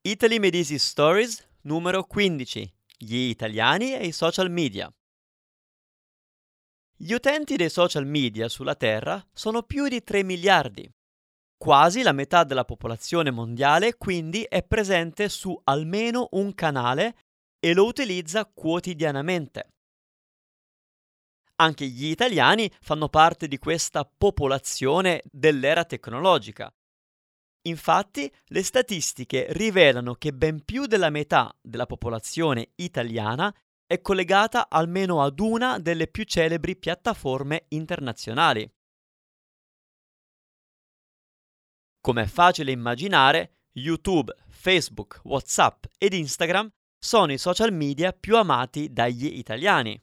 Italy Made Easy Stories numero 15. Gli italiani e i social media. Gli utenti dei social media sulla Terra sono più di 3 miliardi. Quasi la metà della popolazione mondiale quindi è presente su almeno un canale e lo utilizza quotidianamente. Anche gli italiani fanno parte di questa popolazione dell'era tecnologica. Infatti, le statistiche rivelano che ben più della metà della popolazione italiana è collegata almeno ad una delle più celebri piattaforme internazionali. Come è facile immaginare, YouTube, Facebook, WhatsApp ed Instagram sono i social media più amati dagli italiani.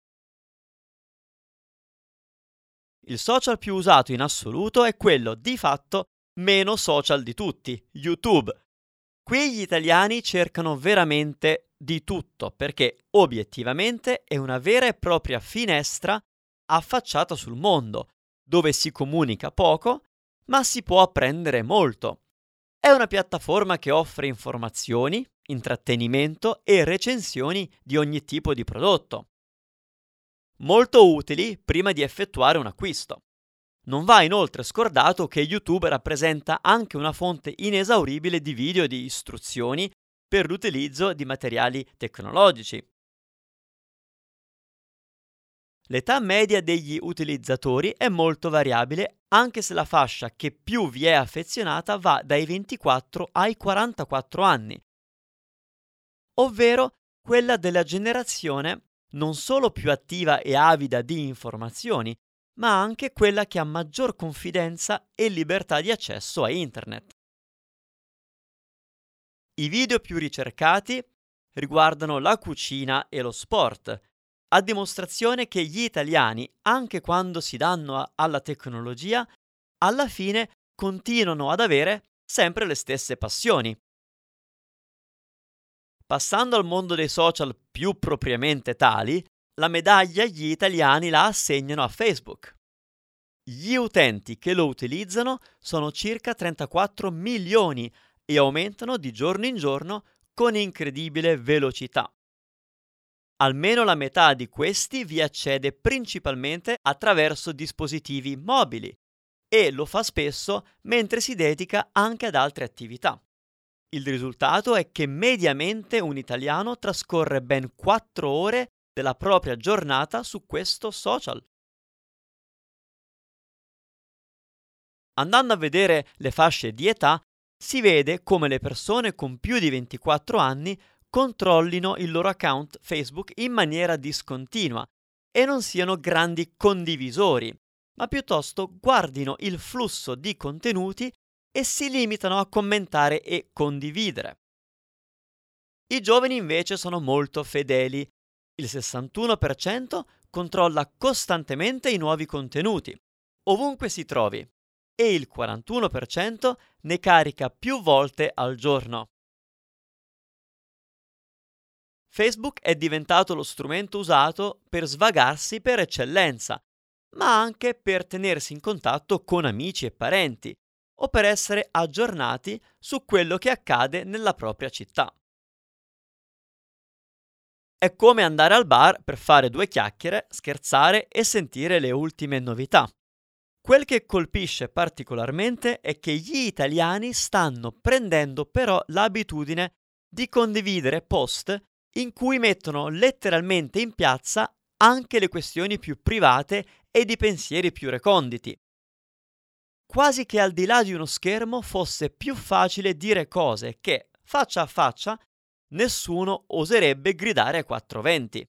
Il social più usato in assoluto è quello di fatto meno social di tutti, YouTube. Qui gli italiani cercano veramente di tutto perché obiettivamente è una vera e propria finestra affacciata sul mondo, dove si comunica poco, ma si può apprendere molto. È una piattaforma che offre informazioni, intrattenimento e recensioni di ogni tipo di prodotto. Molto utili prima di effettuare un acquisto. Non va inoltre scordato che YouTube rappresenta anche una fonte inesauribile di video e di istruzioni per l'utilizzo di materiali tecnologici. L'età media degli utilizzatori è molto variabile, anche se la fascia che più vi è affezionata va dai 24 ai 44 anni, ovvero quella della generazione non solo più attiva e avida di informazioni, ma anche quella che ha maggior confidenza e libertà di accesso a Internet. I video più ricercati riguardano la cucina e lo sport, a dimostrazione che gli italiani, anche quando si danno alla tecnologia, alla fine continuano ad avere sempre le stesse passioni. Passando al mondo dei social più propriamente tali, la medaglia gli italiani la assegnano a Facebook. Gli utenti che lo utilizzano sono circa 34 milioni e aumentano di giorno in giorno con incredibile velocità. Almeno la metà di questi vi accede principalmente attraverso dispositivi mobili e lo fa spesso mentre si dedica anche ad altre attività. Il risultato è che mediamente un italiano trascorre ben 4 ore della propria giornata su questo social. Andando a vedere le fasce di età, si vede come le persone con più di 24 anni controllino il loro account Facebook in maniera discontinua e non siano grandi condivisori, ma piuttosto guardino il flusso di contenuti e si limitano a commentare e condividere. I giovani invece sono molto fedeli. Il 61% controlla costantemente i nuovi contenuti, ovunque si trovi, e il 41% ne carica più volte al giorno. Facebook è diventato lo strumento usato per svagarsi per eccellenza, ma anche per tenersi in contatto con amici e parenti, o per essere aggiornati su quello che accade nella propria città. È come andare al bar per fare 2 chiacchiere, scherzare e sentire le ultime novità. Quel che colpisce particolarmente è che gli italiani stanno prendendo però l'abitudine di condividere post in cui mettono letteralmente in piazza anche le questioni più private ed i pensieri più reconditi. Quasi che al di là di uno schermo fosse più facile dire cose che, faccia a faccia, nessuno oserebbe gridare a 420.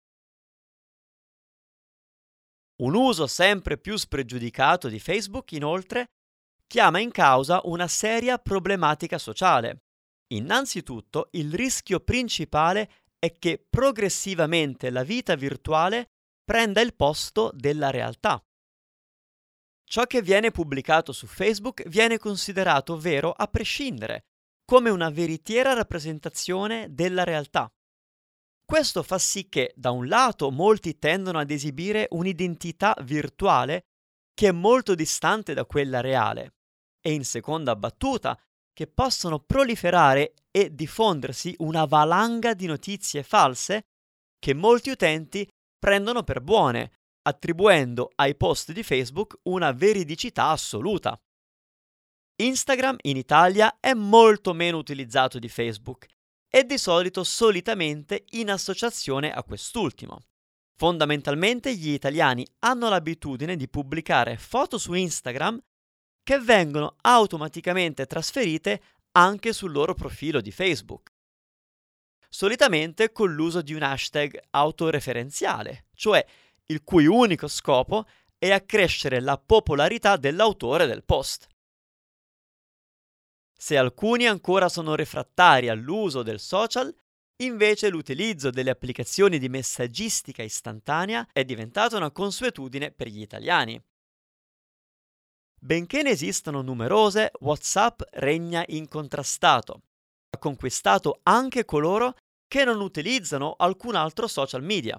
Un uso sempre più spregiudicato di Facebook, inoltre, chiama in causa una seria problematica sociale. Innanzitutto, il rischio principale è che progressivamente la vita virtuale prenda il posto della realtà. Ciò che viene pubblicato su Facebook viene considerato vero a prescindere, come una veritiera rappresentazione della realtà. Questo fa sì che, da un lato, molti tendono ad esibire un'identità virtuale che è molto distante da quella reale, e in seconda battuta, che possono proliferare e diffondersi una valanga di notizie false che molti utenti prendono per buone, attribuendo ai post di Facebook una veridicità assoluta. Instagram in Italia è molto meno utilizzato di Facebook e di solito solitamente in associazione a quest'ultimo. Fondamentalmente gli italiani hanno l'abitudine di pubblicare foto su Instagram che vengono automaticamente trasferite anche sul loro profilo di Facebook. Solitamente con l'uso di un hashtag autoreferenziale, cioè il cui unico scopo è accrescere la popolarità dell'autore del post. Se alcuni ancora sono refrattari all'uso del social, invece l'utilizzo delle applicazioni di messaggistica istantanea è diventata una consuetudine per gli italiani. Benché ne esistano numerose, WhatsApp regna incontrastato. Ha conquistato anche coloro che non utilizzano alcun altro social media.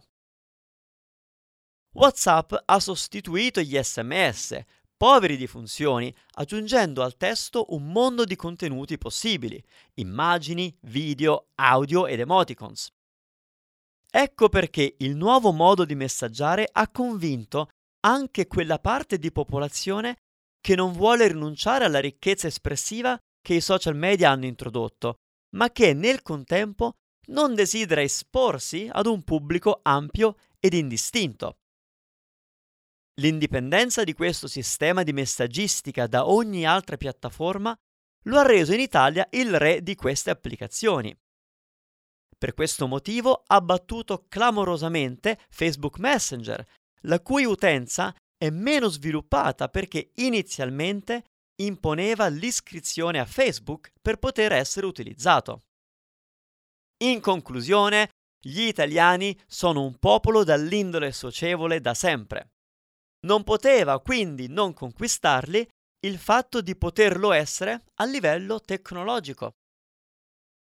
WhatsApp ha sostituito gli SMS, poveri di funzioni, aggiungendo al testo un mondo di contenuti possibili, immagini, video, audio ed emoticons. Ecco perché il nuovo modo di messaggiare ha convinto anche quella parte di popolazione che non vuole rinunciare alla ricchezza espressiva che i social media hanno introdotto, ma che nel contempo non desidera esporsi ad un pubblico ampio ed indistinto. L'indipendenza di questo sistema di messaggistica da ogni altra piattaforma lo ha reso in Italia il re di queste applicazioni. Per questo motivo ha battuto clamorosamente Facebook Messenger, la cui utenza è meno sviluppata perché inizialmente imponeva l'iscrizione a Facebook per poter essere utilizzato. In conclusione, gli italiani sono un popolo dall'indole socievole da sempre. Non poteva quindi non conquistarli il fatto di poterlo essere a livello tecnologico.